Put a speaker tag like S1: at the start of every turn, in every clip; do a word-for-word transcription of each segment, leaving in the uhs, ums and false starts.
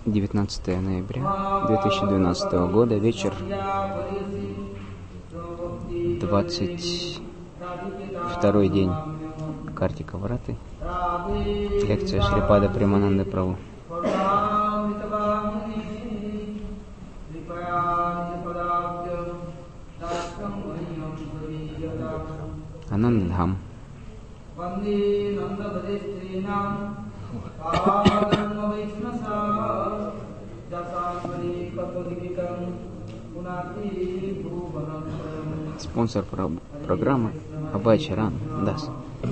S1: девятнадцатое ноября две тысячи двенадцатого года, вечер, двадцать второй день Картика Враты, лекция Шрипада Премананды Прабху. Анандадхам. Спонсор про- программы Абхай Чаран Дас.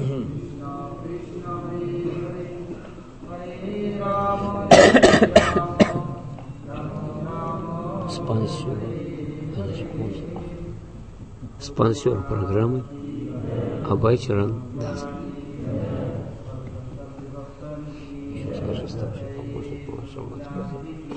S2: Спонсор, спонсор программы Абхай Чаран Дас. Еще скажи, старший помощник нашего отказа.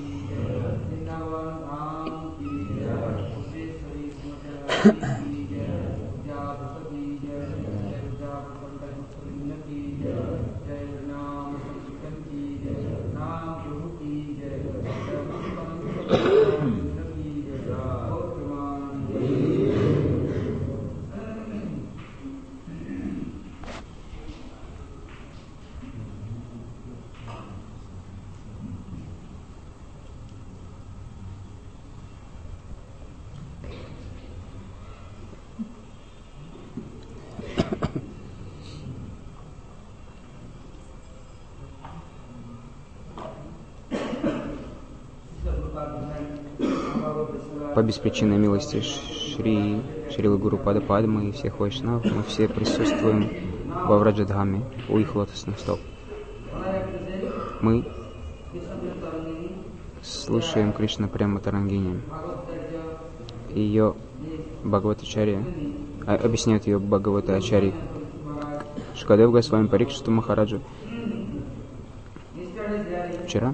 S1: По беспричинной милости Шри Шрилы Гуру Пада Падмы и всех вайшнавов мы все присутствуем во Враджадхаме у их лотосных стоп. Мы слушаем Кришна Према Тарангини. Ее Бхагаватачарья, а, объясняют ее Бхагаватачарьи Шукадев Госвами Парикшиту Махараджу. Вчера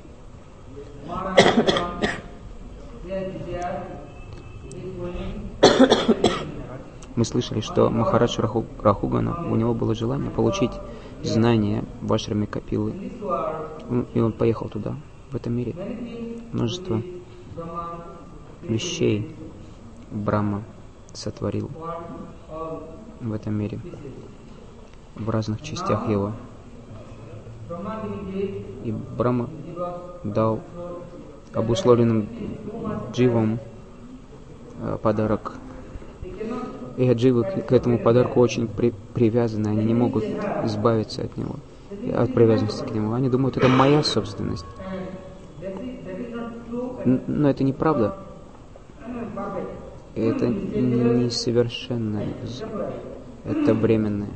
S1: мы слышали, что Махарадж Раху, Рахугана, у него было желание получить знания в ашраме Капилы. И он поехал туда. В этом мире множество вещей Брахма сотворил в этом мире, в разных частях его. И Брахма дал обусловленным дживам подарок. И дживы к этому подарку очень при, привязаны, они не могут избавиться от него, от привязанности к нему. Они думают, это моя собственность. Но это неправда. Это несовершенное, это временное.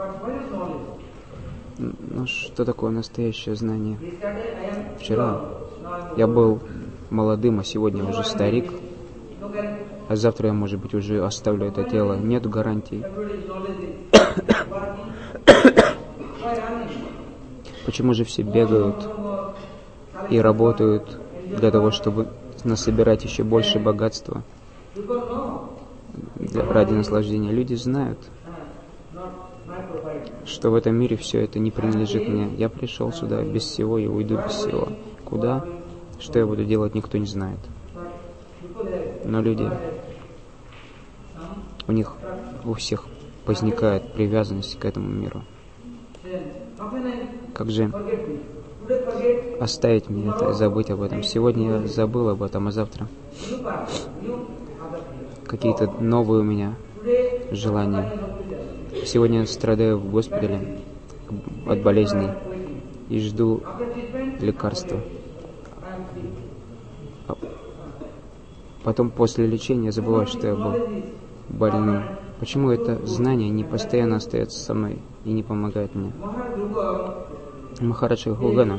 S1: Но что такое настоящее знание? Вчера я был молодым, а сегодня уже старик. А завтра я, может быть, уже оставлю это тело. Нет гарантий. Почему же все бегают и работают для того, чтобы насобирать еще больше богатства для, ради наслаждения? Люди знают, что в этом мире все это не принадлежит мне. Я пришел сюда без всего и уйду без всего. Куда? Что я буду делать, никто не знает. Но люди, у них у всех возникает привязанность к этому миру. Как же оставить мне это и забыть об этом? Сегодня я забыл об этом, а завтра какие-то новые у меня желания. Сегодня я страдаю в госпитале от болезней и жду лекарства. Потом после лечения я забываю, что я был больным. Почему это знание не постоянно остается со мной и не помогает мне? Махарадж Рахугана,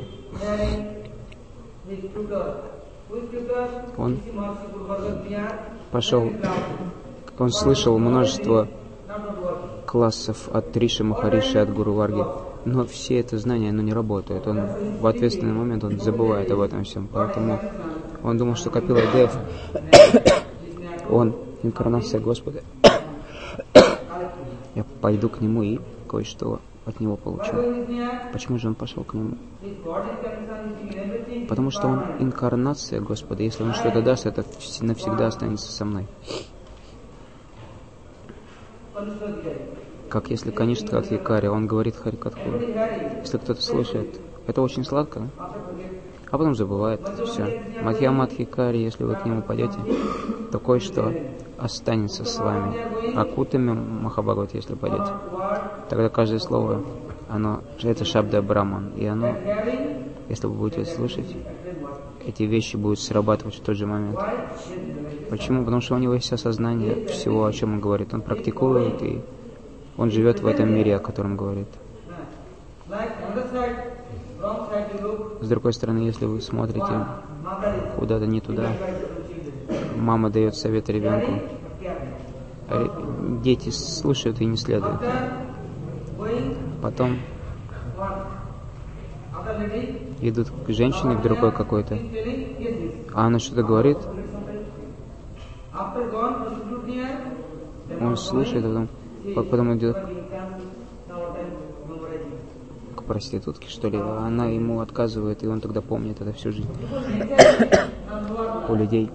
S1: он пошел, он слышал множество классов от Риши Махариши, от Гуру Варги, но все это знание, оно не работает. Он в ответственный момент он забывает об этом всем, поэтому он думал, что Капила Дев, он инкарнация Господа. Я пойду к нему и кое-что от него получил. Почему же он пошел к нему? Потому что он инкарнация Господа. Если он что-то даст, это навсегда останется со мной. Как если Каништха Адхикари, он говорит Харикатху. Если кто-то слышит, это очень сладко, а потом забывает. Все. Мадхьяма Адхикари, если вы к нему пойдете, то кое-что останется с вами. Акутами Махабхагават, если пойдете, тогда каждое слово, оно, это Шабда Браман, и оно, если вы будете слушать, эти вещи будут срабатывать в тот же момент. Почему? Потому что у него есть осознание всего, о чем он говорит. Он практикует, и он живет в этом мире, о котором говорит. С другой стороны, если вы смотрите куда-то не туда, мама дает совет ребенку, дети слушают и не следуют. Потом идут к женщине, к другой какой-то, а она что-то говорит, он слушает, а потом, потом идет к проститутке, что ли, а она ему отказывает, и он тогда помнит это всю жизнь. У людей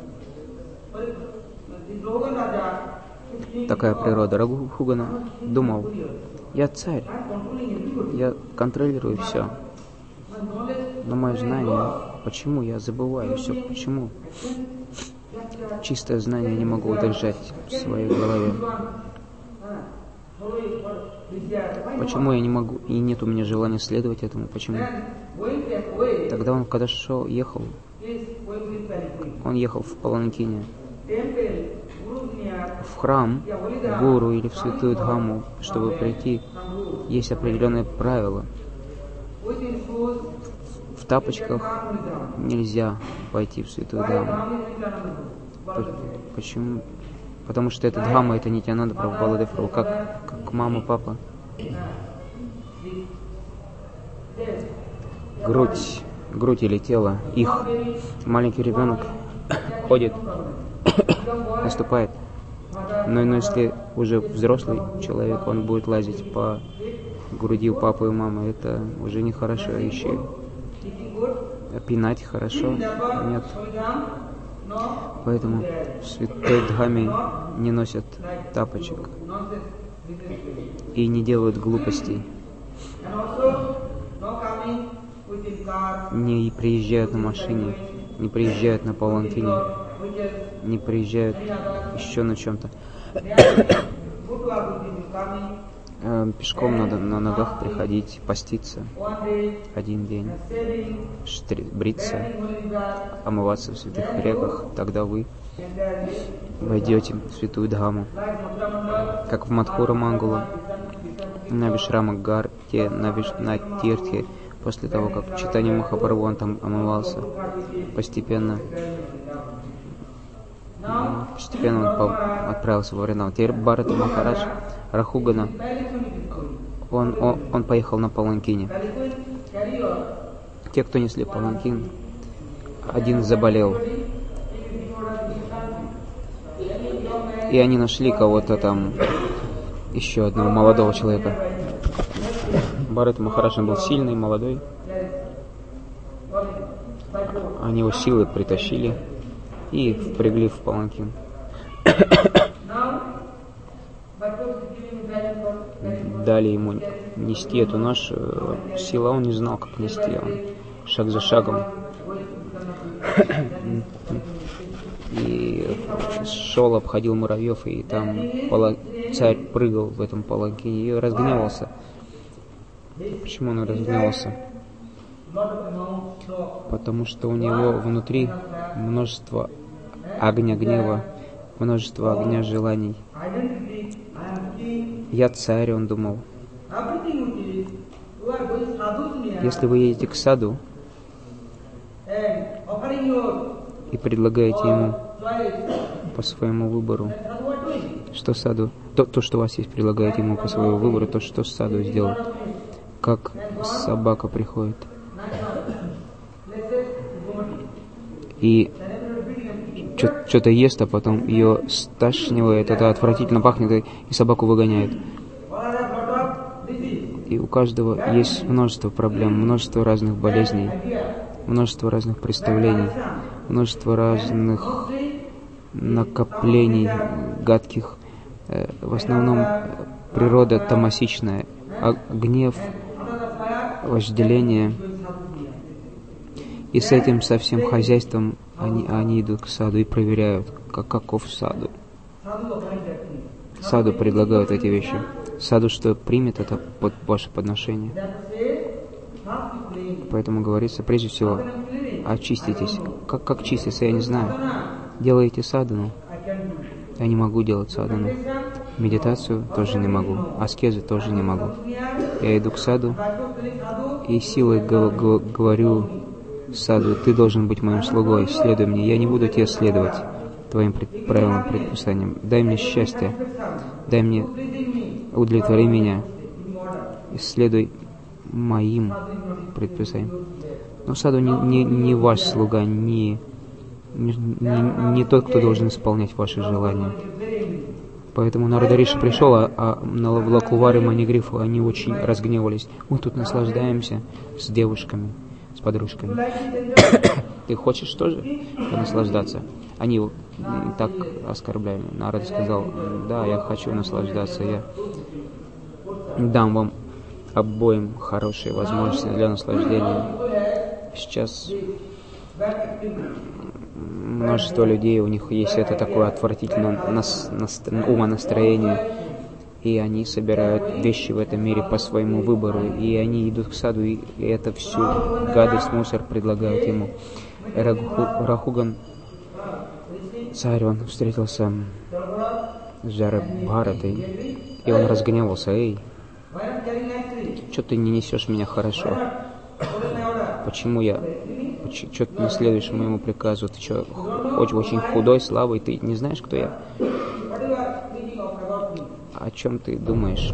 S1: такая природа. Рагхугана думал, я царь, я контролирую все. Но мое знание, почему я забываю все, почему чистое знание не могу удержать в своей голове? Почему я не могу, и нет у меня желания следовать этому, почему? Тогда он, когда шел, ехал, он ехал в паланкине, в храм, в гуру или в святую Дхамму, чтобы прийти, есть определенные правила. В тапочках нельзя пойти в святую Дхамму. Почему? Потому что это Дхамма, это Нитьянанда Прабхупада Дев Прабху, как, как мама, папа. Грудь, грудь или тело, их. Маленький ребенок ходит, наступает. Но, но если уже взрослый человек, он будет лазить по груди у папы и мамы, это уже нехорошо. Еще пинать хорошо? Нет. Поэтому в святой Дхамме не носят тапочек и не делают глупостей. Не приезжают на машине, не приезжают на паланкине, не приезжают еще на чем-то. Пешком надо на ногах приходить, поститься один день, штри, бриться, омываться в святых реках, тогда вы войдете в святую Дхамму. Как в Мадхура Мангула, на Вишрама Гарте, на, Виш... на Тиртхе, после того, как Чайтанья Махапрабху, он там омывался, постепенно, постепенно он по... отправился во Вриндаван. Теперь Бхарата Махарадж, Рагхугана, он, он, он поехал на паланкине. Те, кто несли паланкин, один заболел. И они нашли кого-то там, еще одного молодого человека. Бхарата Махарадж был сильный, молодой. Они его силой притащили и впрягли в паланкин. Дали ему нести эту ношу. Сила, он не знал, как нести. Он шаг за шагом. И шел, обходил муравьев, и там пала... царь прыгал в этом паланкине и разгневался. Почему он разгневался? Потому что у него внутри множество огня гнева, множество огня желаний. Я царь, он думал. Если вы едете к саду и предлагаете ему по своему выбору, что саду, то, то, что у вас есть, предлагаете ему по своему выбору, то, что саду сделать. Как собака приходит и что-то ест, а потом ее стошнивает, это отвратительно пахнет, и собаку выгоняет. И у каждого есть множество проблем, множество разных болезней, множество разных представлений, множество разных накоплений гадких. В основном природа тамасичная, а гнев, вожделение. И с этим, со всем хозяйством они, они идут к саду и проверяют, как, каков саду. Саду предлагают эти вещи. Саду, что примет это под ваше подношение. Поэтому говорится, прежде всего, очиститесь. Как, как чиститься, я не знаю. Делаете садану. Я не могу делать садану. Медитацию тоже не могу. Аскезы тоже не могу. Я иду к саду и силой г- г- говорю саду: ты должен быть моим слугой, следуй мне. Я не буду тебе следовать, твоим пред- правилам, предписаниям. Дай мне счастье. Дай мне, удовлетвори меня. Исследуй моим предписаниям. Но саду не, не, не ваш слуга, не, не, не, не тот, кто должен исполнять ваши желания. Поэтому Нарада Риши пришел, а, а на Лакуваре Манигрифу они очень разгневались. Мы тут наслаждаемся с девушками, с подружками. Ты хочешь тоже наслаждаться? Они так оскорбляли. Нарада сказал: да, я хочу наслаждаться, я дам вам обоим хорошие возможности для наслаждения. Сейчас множество людей, у них есть это такое отвратительное нас, нас, умонастроение, и они собирают вещи в этом мире по своему выбору, и они идут к саду, и, и это всю гадость, мусор предлагают ему. Раху, Рахуган, царь, он встретился с Джарабхаратой, и он разгневался: эй, что ты не несешь меня хорошо? Почему я... Что ты не следуешь моему приказу? Ты что, очень, очень худой, слабый? Ты не знаешь, кто я? О чем ты думаешь?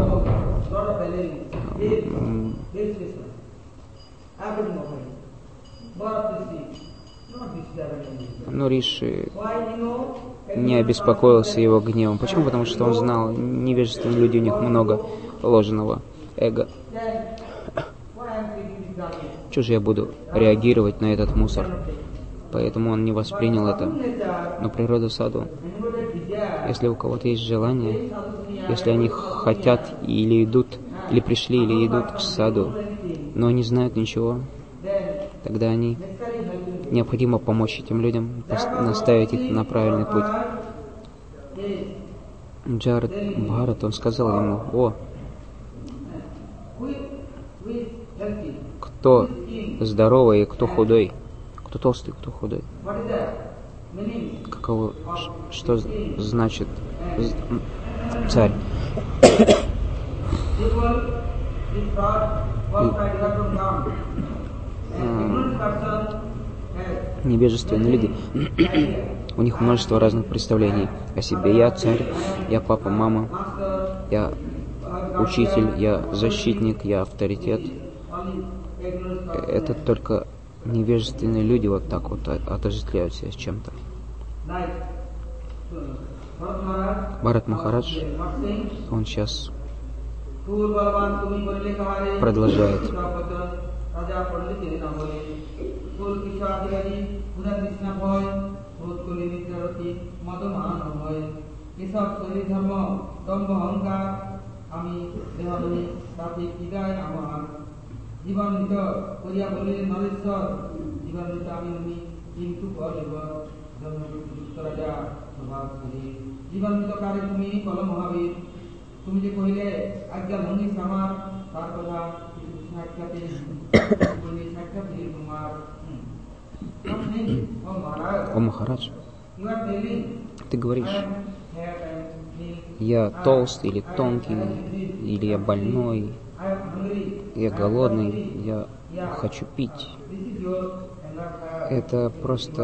S1: Но Риши не обеспокоился его гневом. Почему? Потому что он знал, невежественные люди, у них много ложного эго. Чего же я буду реагировать на этот мусор? Поэтому он не воспринял это. Но природа саду, если у кого-то есть желание, если они хотят или идут, или пришли, или идут к саду, но не знают ничего, тогда они необходимо помочь этим людям, наставить их на правильный путь. Джарад Бхарат, он сказал ему: о, кто здоровый и кто худой, кто толстый, кто худой. Каково, что значит царь? Невежественные люди, у них множество разных представлений о себе. Я царь, я папа, мама, я учитель, я защитник, я авторитет. Это только невежественные люди вот так вот отождествляют себя с чем-то. Бхарат Махарадж, он сейчас продолжает.
S3: জীবান্বিত করিয়া বলিলেন নরেশ্বর, জীবান্বিত আমি উনি কিন্তু বলিব জন্মযুক্ত রাজা স্বভাব করি জীবান্বিত কারে তুমি কল মহাবীর, তুমি যে কহিলে আজ্ঞা ভঙ্গিস আমার, তার কথা কিছু সাক্ষাতে বলি সাক্ষাৎ দিল তোমার।
S1: О Махарадж, ты говоришь, я толстый или тонкий, или я больной, я голодный, я хочу пить. Это просто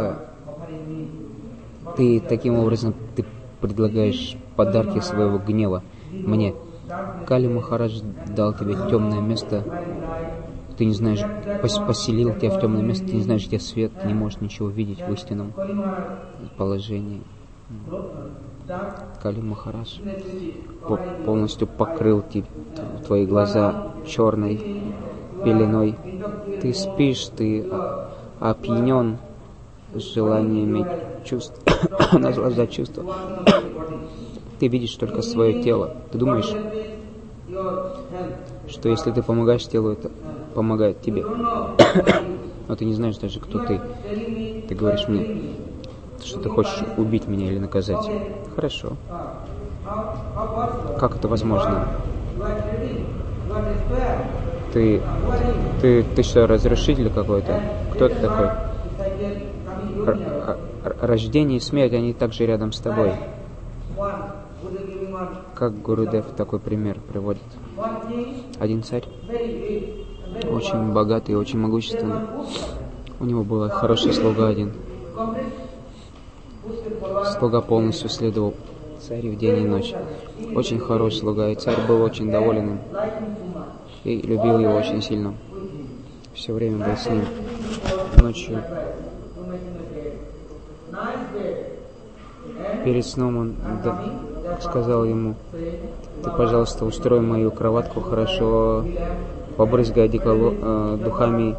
S1: ты таким образом ты предлагаешь подарки своего гнева мне. Кали Махарадж дал тебе темное место, ты не знаешь, поселил тебя в темное место, ты не знаешь, где свет, ты не можешь ничего видеть в истинном положении. Кали Махарадж полностью покрыл твои глаза черной пеленой. Ты спишь, ты опьянен желаниями чувств, наслаждать чувства. Ты видишь только свое тело. Ты думаешь, что если ты помогаешь телу, это помогает тебе. Но ты не знаешь даже, кто ты. Ты говоришь мне, что ты хочешь убить меня или наказать. Хорошо. Как это возможно? Ты, ты, ты что, разрушитель какой-то? Кто ты такой? Р- рождение и смерть, они также рядом с тобой. Как Гурудев такой пример приводит? Один царь, очень богатый и очень могущественный. У него был хороший слуга один. Слуга полностью следовал царю в день и ночь. Очень хороший слуга, и царь был очень доволен им. И любил его очень сильно. Все время был с ним. Ночью. Перед сном он да, сказал ему: ты, пожалуйста, устрой мою кроватку хорошо, побрызгай одеколо, э, духами,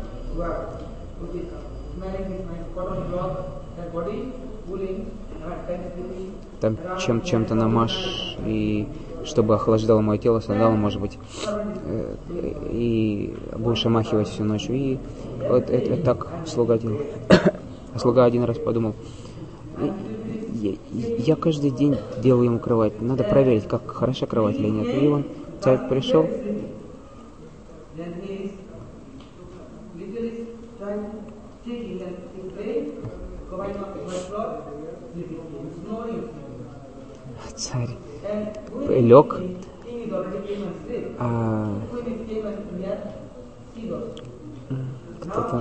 S1: там чем, чем-то намажь, и чтобы охлаждало мое тело, сандала, может быть, э, и будешь омахивать всю ночь. И вот это, это так слуга делал. А слуга один раз подумал: я, я каждый день делаю ему кровать, надо проверить, как хороша кровать или нет. И он, царь пришел, царь лег, а кто-то,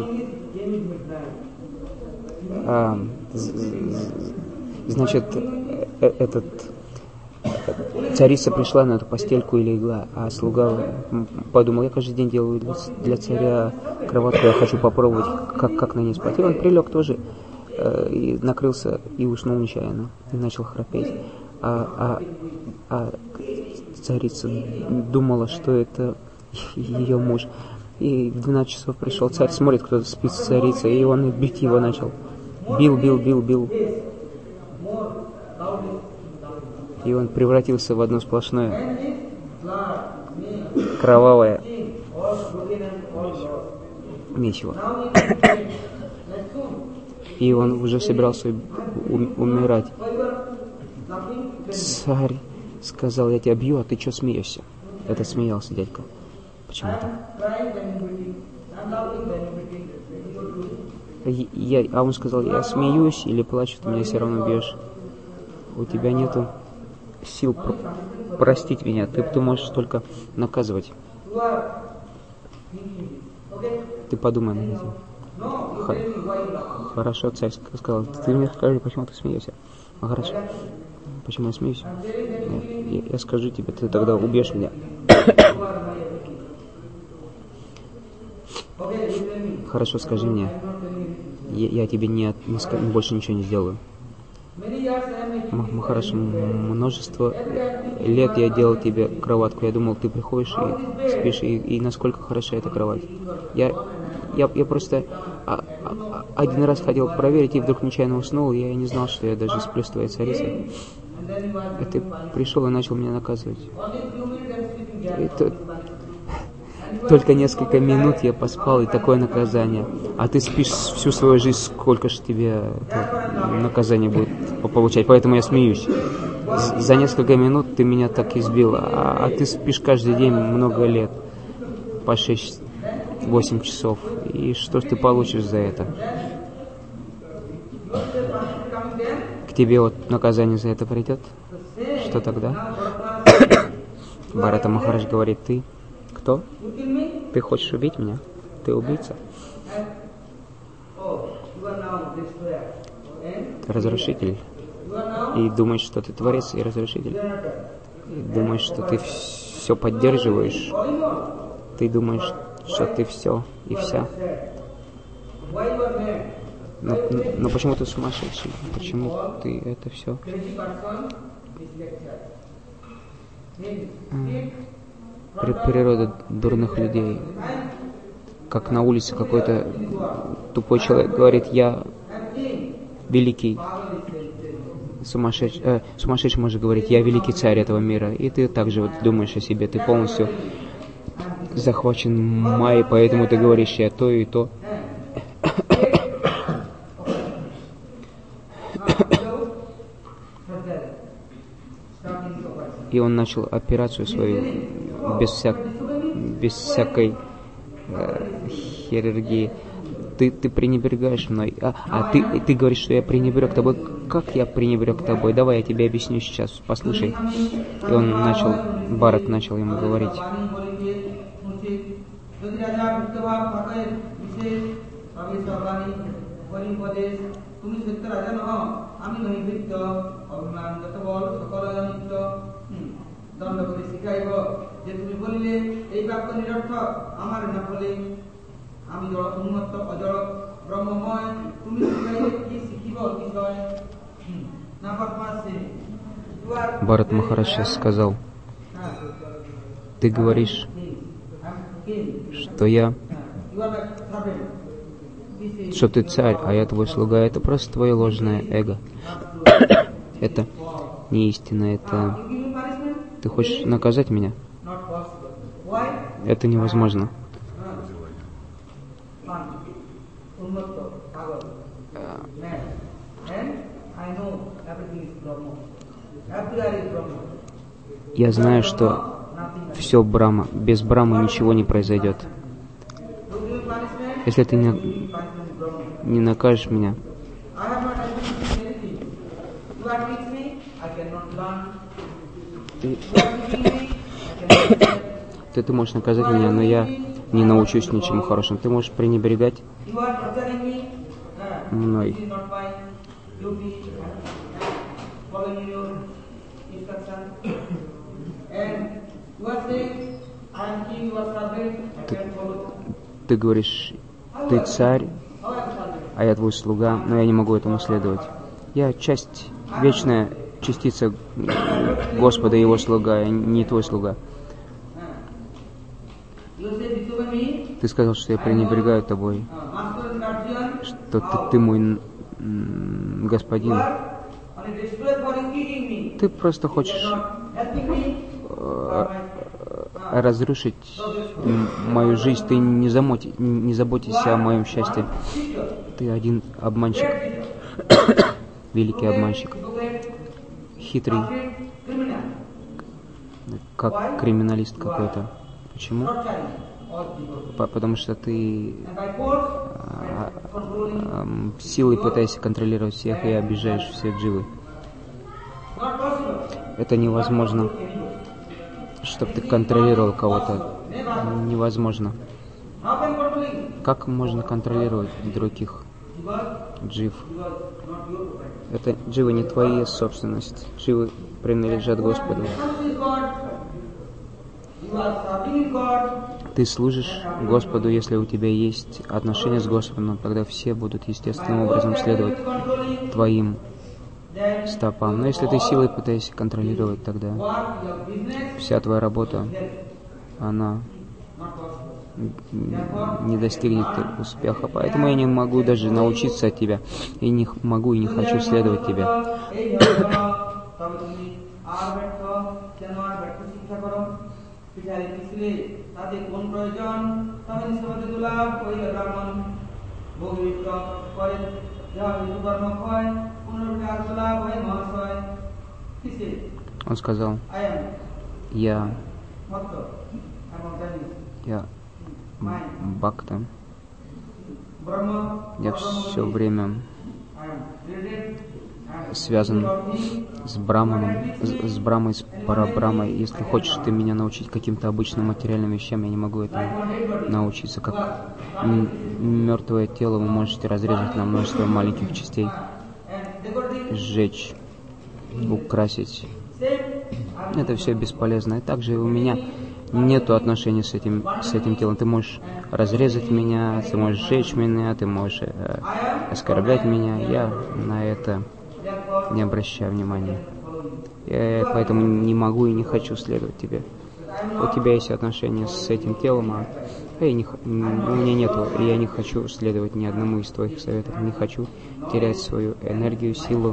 S1: а, значит, этот царица пришла на эту постельку и легла, а слуга подумал: я каждый день делаю для, для царя кроватку, я хочу попробовать, как, как на ней спать. И он прилег тоже, э, и накрылся, и уснул нечаянно, и начал храпеть. А, а, а царица думала, что это ее муж. И в двенадцать часов пришел царь, смотрит, кто-то спит с царицей, и он бить его начал. Бил, бил, бил, бил. И он превратился в одно сплошное кровавое месиво. И он уже собирался умирать. Царь сказал: я тебя бью, а ты что смеешься? Это смеялся дядька. Почему-то. Я, а он сказал: я смеюсь или плачу, ты меня все равно бьешь. У тебя нету сил про- простить меня, ты, ты можешь только наказывать. Ты подумай над этим. Х- Хорошо, царь сказал: ты мне скажи, почему ты смеешься. А хорошо. Почему я смеюсь? Я, я, я скажу тебе, ты тогда убьешь меня. Хорошо, скажи мне. Я, я тебе не, не, больше ничего не сделаю. Махарадж, множество лет я делал тебе кроватку. Я думал, ты приходишь и спишь, и, и насколько хороша эта кровать. Я, я, я просто а, а, один раз хотел проверить, и вдруг нечаянно уснул, и я не знал, что я даже сплю с твоей царицей. А ты пришел и начал меня наказывать. Это... Только несколько минут я поспал, и такое наказание. А ты спишь всю свою жизнь, сколько же тебе наказание будет получать. Поэтому я смеюсь. За несколько минут ты меня так избил, а, а ты спишь каждый день много лет. По шесть-восемь часов. И что ж ты получишь за это? К тебе вот наказание за это придет? Что тогда? Бхарата Махарадж говорит: ты кто? Ты хочешь убить меня? Ты убийца? Ты разрушитель. И думаешь, что ты творец и разрушитель. И думаешь, что ты все поддерживаешь. Ты думаешь, что ты все и вся. Но, но, но почему ты сумасшедший? Почему ты это все? Природа дурных людей. Как на улице какой-то тупой человек говорит, я великий. Сумасшедший, э, сумасшедший может говорить, я великий царь этого мира. И ты также вот думаешь о себе, ты полностью захвачен майей, поэтому ты говоришь, я то и то. И он начал операцию свою без, вся... без всякой э, хирургии. Ты, ты пренебрегаешь мной. А, а ты, ты говоришь, что я пренебрег тобой. Как я пренебрег тобой? Давай я тебе объясню сейчас. Послушай. И он начал, Барат начал ему говорить. Барат Махарадж сейчас сказал, ты говоришь, что я, что ты царь, а я твой слуга. Это просто твое ложное эго. Это не истина, это... Ты хочешь наказать меня? Это невозможно. Я знаю, что все Брахма. Без Брахмы ничего не произойдет. Если ты не, не накажешь меня, ты, ты, ты можешь наказать меня, но я не научусь ничему хорошему. Ты можешь пренебрегать мной. Ты, ты говоришь, ты царь, а я твой слуга, но я не могу этому следовать. Я часть, вечная частица Господа и Его слуга, я не твой слуга. Ты сказал, что я пренебрегаю тобой, что ты, ты мой м, господин. Ты просто хочешь э, разрушить мою жизнь. Ты не, замоти, не заботишься о моем счастье. Ты один обманщик, великий обманщик, хитрый, как криминалист какой-то. Почему? Потому что ты а, а, силой пытаешься контролировать всех и обижаешь всех дживы. Это невозможно, чтобы ты контролировал кого-то. Невозможно. Как можно контролировать других джив? Это дживы не твоя собственность. Дживы принадлежат Господу. Ты служишь Господу, если у тебя есть отношения с Господом, тогда все будут естественным образом следовать твоим стопам. Но если ты силой пытаешься контролировать, тогда вся твоя работа, она не достигнет успеха. Поэтому я не могу даже научиться от тебя. И не могу и не хочу следовать тебе. Он сказал, я, я Бхакта, я все время связан с Браманом, с, с Брамой, с Парабрамой. Если хочешь ты меня научить каким-то обычным материальным вещам, я не могу этому научиться. Как мертвое тело вы можете разрезать на множество маленьких частей, сжечь, украсить. Это все бесполезно. И также у меня нету отношений с этим, с этим телом. Ты можешь разрезать меня, ты можешь сжечь меня, ты можешь э, оскорблять меня. Я на это не обращаю внимания. Я поэтому не могу и не хочу следовать тебе. У тебя есть отношения с этим телом, а я не, у меня нету, и я не хочу следовать ни одному из твоих советов. Не хочу терять свою энергию, силу.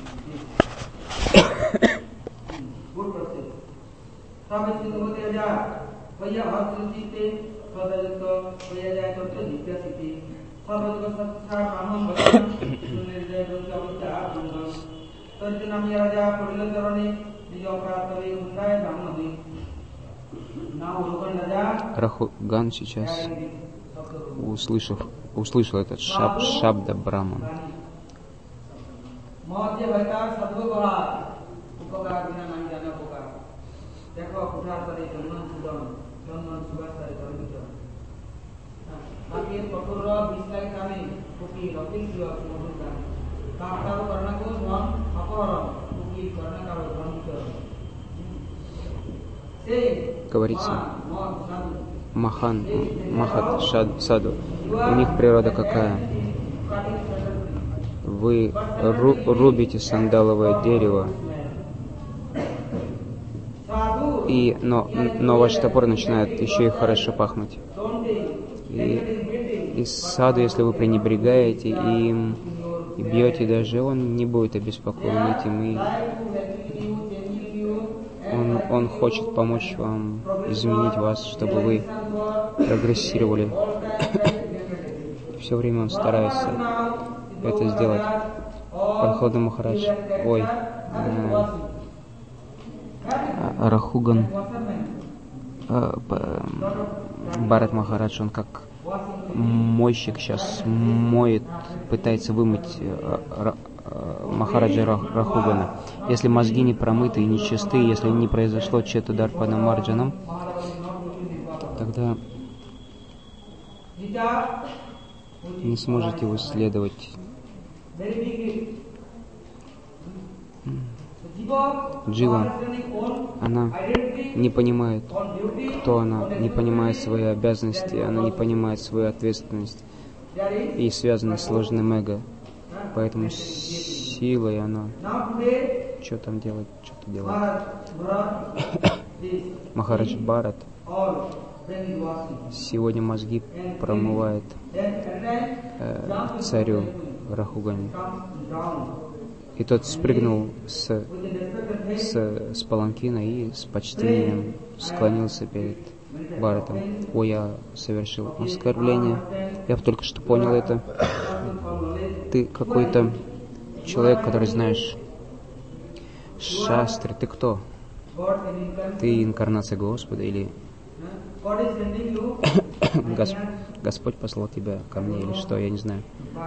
S1: Рахуган сейчас, услышав, услышал этот шаб, шабда Брахман. Говорится, Махан, Махат, Шад, Саду. У них природа какая? Вы ру, рубите сандаловое дерево, и, но, но ваш топор начинает еще и хорошо пахнуть. И, и саду, если вы пренебрегаете им и бьете даже, он не будет обеспокоен этим, и он, он хочет помочь вам, изменить вас, чтобы вы прогрессировали. Все время он старается это сделать. Прохладный Махарадж, ой, э, Рахуган, э, Бхарат Махарадж, он как мойщик сейчас моет, пытается вымыть э, Махараджа Рахугана. Если мозги не промыты и не чисты, если не произошло Чету Дарпана Марджанам, тогда не сможете вы следовать. Джива, она не понимает, кто она, не понимает свои обязанности, она не понимает свою ответственность и связана с сложным эго. Поэтому силой она что там делать, что-то делает. Махарадж Бхарат сегодня мозги промывает э, царю Рахугане. И тот спрыгнул с, с, с паланкина и с почтением склонился перед Бхаратом. О, я совершил оскорбление. Я только что понял это. Ты какой-то человек, который знаешь шастры. Ты кто? Ты инкарнация Господа или Гос... Господь послал тебя ко мне или что? Я не знаю.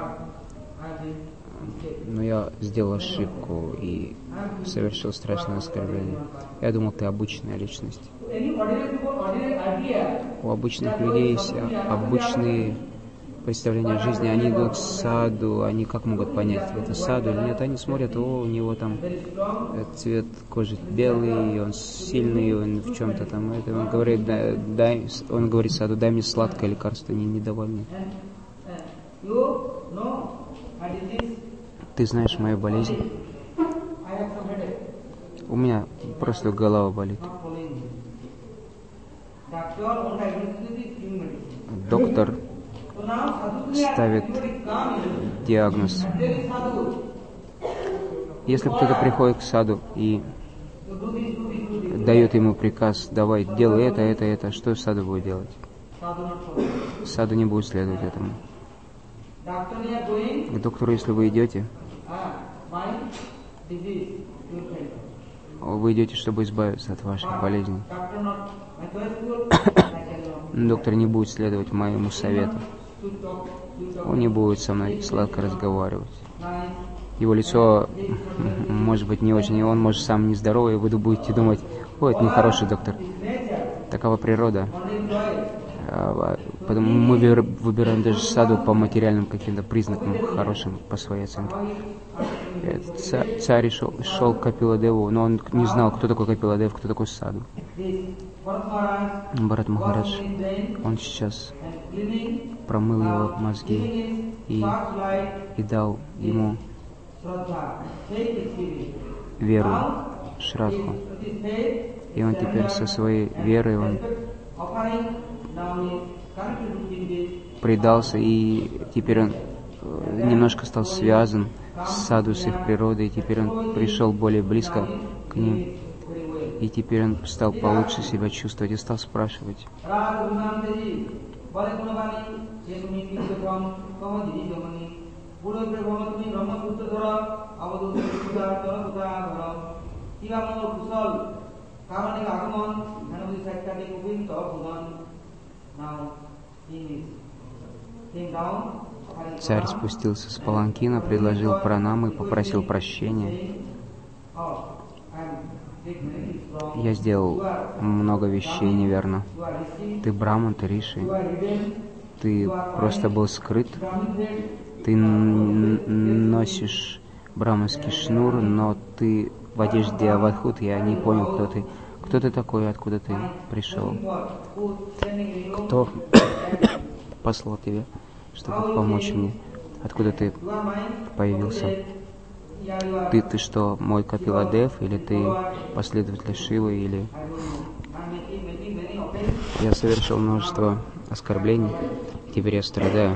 S1: Но я сделал ошибку и совершил страшное оскорбление. Я думал, ты обычная личность. У обычных людей есть обычные представления о жизни. Они идут в саду, они как могут понять, это саду или нет? Они смотрят, о, у него там цвет кожи белый, он сильный, он в чем-то там. Это он говорит, дай, дай, он говорит саду, дай мне сладкое лекарство, они недовольны. Ты знаешь мою болезнь? У меня просто голова болит. Доктор ставит диагноз. Если кто-то приходит к саду и дает ему приказ, давай, делай это, это, это, что саду будет делать? Саду не будет следовать этому. К доктору, если вы идете, вы идете, чтобы избавиться от вашей болезни. Доктор не будет следовать моему совету. Он не будет со мной сладко разговаривать. Его лицо может быть не очень, и он может сам нездоровый, и вы будете думать, ой, это нехороший доктор. Такова природа Потому мы выбираем даже саду по материальным каким-то признакам, хорошим по своей оценке. Царь шел, шел к Капиладеву, но он не знал, кто такой Капиладев, кто такой саду. Бхарат Махарадж, он сейчас промыл его мозги и, и дал ему веру, шрадху. И он теперь со своей верой он предался, и теперь он немножко стал связан с саду, с их природой, и теперь он пришел более близко к ним, и теперь он стал получше себя чувствовать и стал спрашивать. Царь спустился с паланкина, предложил пранамы и попросил прощения. Я сделал много вещей неверно. Ты браман, ты риши. Ты просто был скрыт. Ты носишь браманский шнур, но ты в одежде авадхут. Я не понял, кто ты. Кто ты такой, откуда ты пришел? Кто послал тебя, чтобы помочь мне? Откуда ты появился? Ты, ты что, мой Капиладев, или ты последователь Шивы, или... Я совершил множество оскорблений, теперь я страдаю.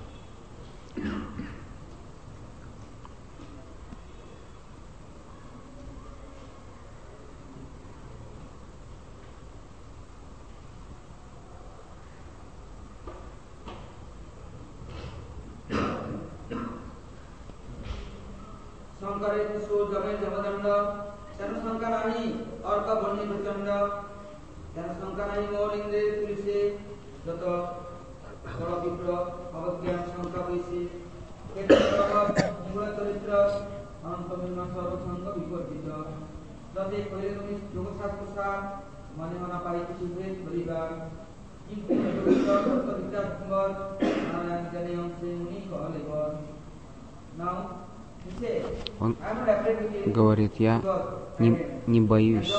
S1: Он говорит, я не, не боюсь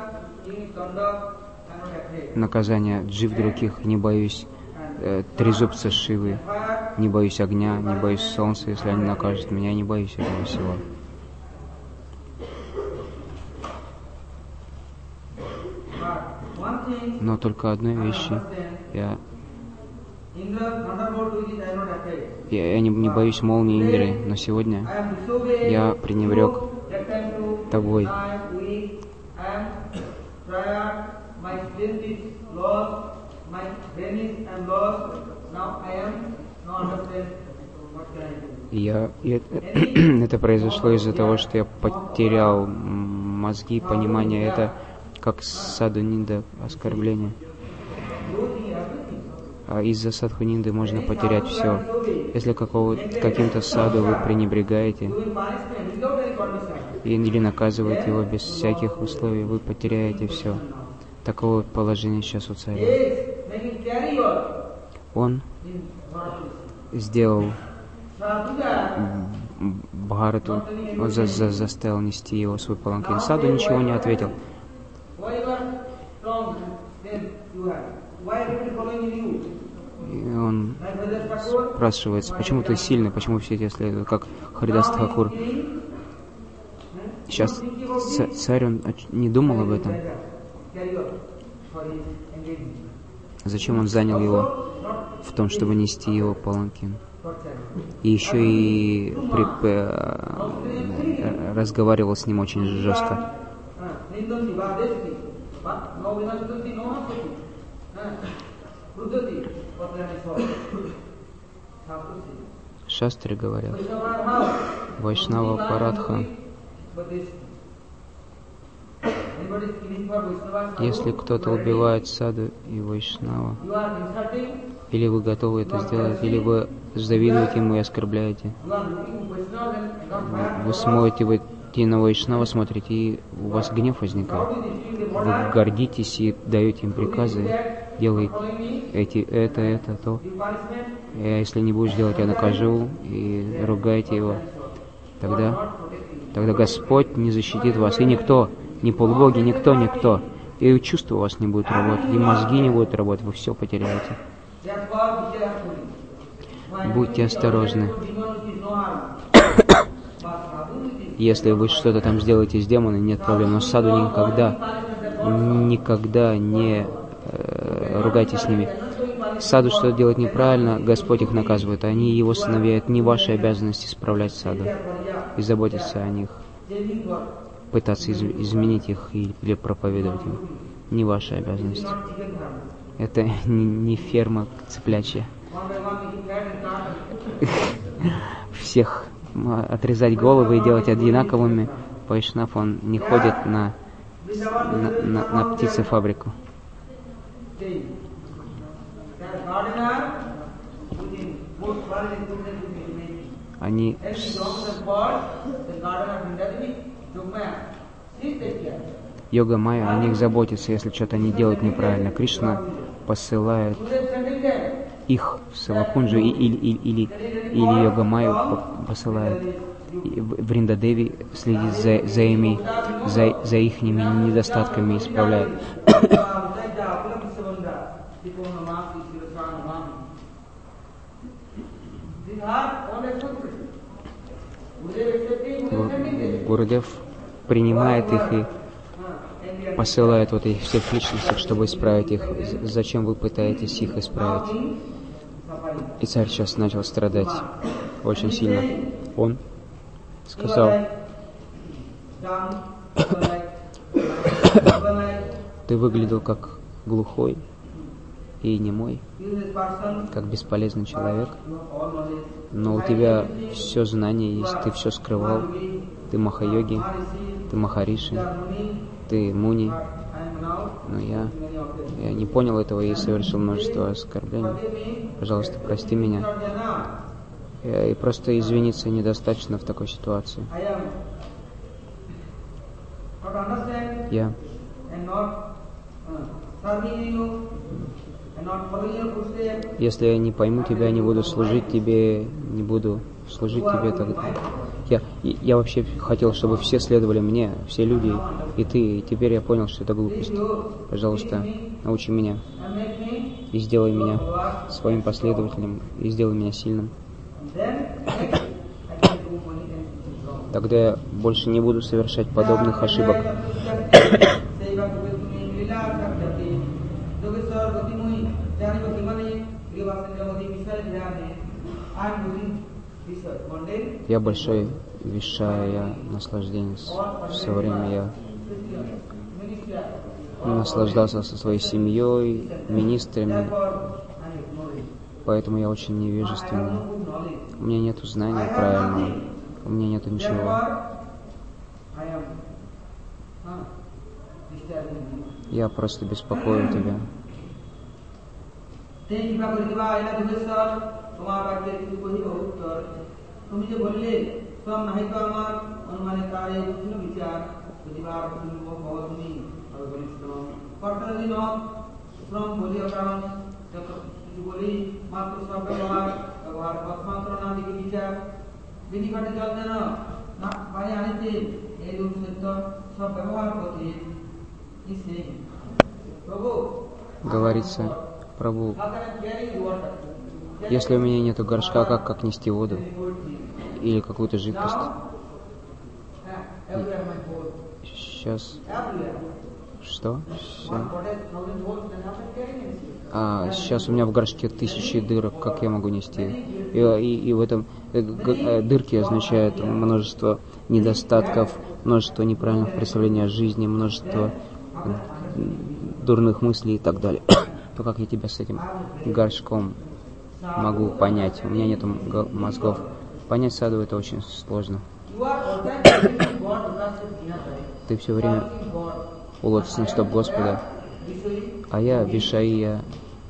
S1: наказания джив других, не боюсь э, трезубца Шивы, не боюсь огня, не боюсь солнца, если они накажут меня, не боюсь этого всего. Но только одной вещи я, я, я не, не боюсь молнии Индры, но сегодня я пренебрег тобой. И я, и это, это произошло из-за того, что я потерял мозги, понимание. Это как саду нинда, оскорбление. А из-за садху нинды можно потерять все. Если каким-то саду вы пренебрегаете или наказываете его без всяких условий, вы потеряете все. Такое положение сейчас у царя. Он сделал Бхарату, он за, за, заставил нести его свой паланкин. Саду ничего не ответил. И он спрашивается, почему ты сильный, почему все тебя следуют, как Харидас Тхакур. Сейчас царь, он не думал об этом. Зачем он занял его в том, чтобы нести его паланкин? И еще и при, э, разговаривал с ним очень жестко. Шастры говорят, Вайшнава Парадха. Если кто-то убивает саду и Вайшнава, или вы готовы это сделать, или вы завидуете ему и оскорбляете, вы смоете вы смотрите на Вайшнава, смотрите, и у вас гнев возникает. Вы гордитесь и даете им приказы, делай эти, это, это, то. И если не будешь делать, я накажу, и ругаете его. Тогда, тогда Господь не защитит вас, и никто, ни полубоги, никто, никто. И чувства у вас не будут работать, и мозги не будут работать, вы все потеряете. Будьте осторожны. Если вы что-то там сделаете с демоном, нет проблем, но саду никогда, никогда не э, ругайтесь с ними. Саду что-то делать неправильно, Господь их наказывает. Они его сыновья, это не ваша обязанность исправлять саду и заботиться о них, пытаться из- изменить их или проповедовать им. Не ваша обязанность. Это не, не ферма цыплячья. Всех отрезать головы и делать одинаковыми. Вайшнав, он не ходит на, на, на, на птицефабрику. Они Йога Майя, о них заботится, если что-то они делают неправильно. Кришна посылает их в Савакунджу или, или, или, или Йога Майю посылает Вриндадеви, следит за, за ими, за, за их недостатками, исправляет. Гурудев принимает их и посылает вот этих всех личностей, чтобы исправить их. Зачем вы пытаетесь их исправить? И царь сейчас начал страдать очень сильно. Он сказал: ты выглядел как глухой и немой, как бесполезный человек, но у тебя все знание есть, ты все скрывал, ты Махайоги, ты Махариши, ты Муни, но я, я не понял этого и совершил множество оскорблений. Пожалуйста, прости меня. И просто извиниться недостаточно в такой ситуации. Я Если я не пойму тебя, не буду служить тебе, не буду служить тебе, тогда я, я вообще хотел, чтобы все следовали мне, все люди, и ты, и теперь я понял, что это глупость. Пожалуйста, научи меня и сделай меня своим последователем, и сделай меня сильным. Тогда я больше не буду совершать подобных ошибок. Я большой вишая наслажденец. Все время я наслаждался со своей семьей, министрами, поэтому я очень невежественный. У меня нету знания правильного, у меня нету ничего. Я просто беспокою тебя. Говорится, Прабху, если у меня нету горшка, как, как нести воду или какую-то жидкость? Сейчас. Что? Сейчас. А, сейчас у меня в горшке тысячи дырок, как я могу нести? И, и, и в этом э, дырки означают множество недостатков, множество неправильных представлений о жизни, множество дурных мыслей и так далее. То как я тебя с этим горшком могу понять? У меня нет мозгов. Понять саду это очень сложно. Ты все время у лотосных стоп Господа, а я вишая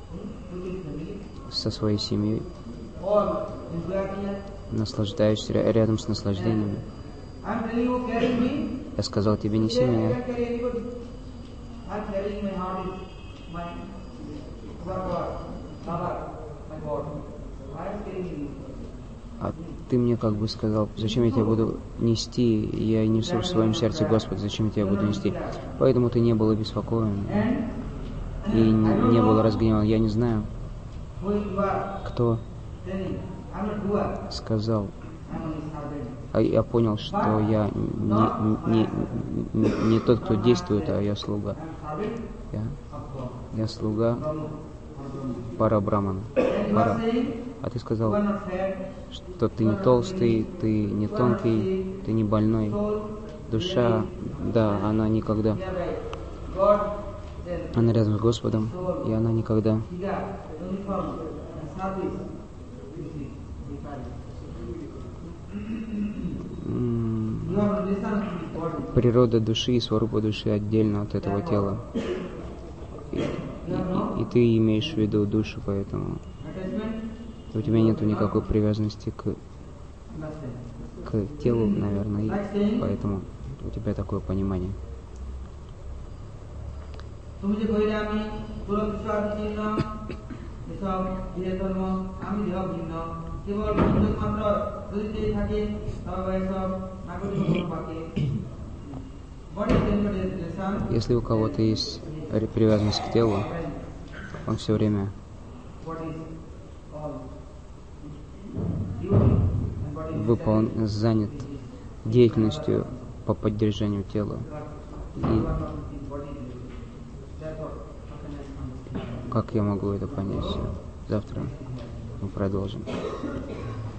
S1: со своей семьей, наслаждаюсь рядом с наслаждениями.
S3: I'm telling you, carry me.
S1: Я сказал тебе, неси
S3: I
S1: меня.
S3: can't carry anybody. I'm carrying my heart is my God, Father, my God. I am carrying you.
S1: А ты мне как бы сказал, зачем я тебя буду нести, я несу в своем сердце Господа, зачем я тебя буду нести. Поэтому ты не был обеспокоен и не, не был разгневан. Я не знаю, кто сказал. А я понял, что я не, не, не, не тот, кто действует, а я слуга. Я, я слуга Парабрамана. Пара. А ты сказал, что ты не толстый, ты не тонкий, ты не больной. Душа, да, она никогда, она рядом с Господом, и она никогда природа души и сварупа души отдельно от этого тела. И, и, и, и ты имеешь в виду душу, поэтому у тебя нет никакой привязанности к, к телу, наверное, и поэтому у тебя такое понимание. Если у кого-то есть привязанность к телу, он все время выпол... занят деятельностью по поддержанию тела. И как я могу это понять? Завтра мы продолжим.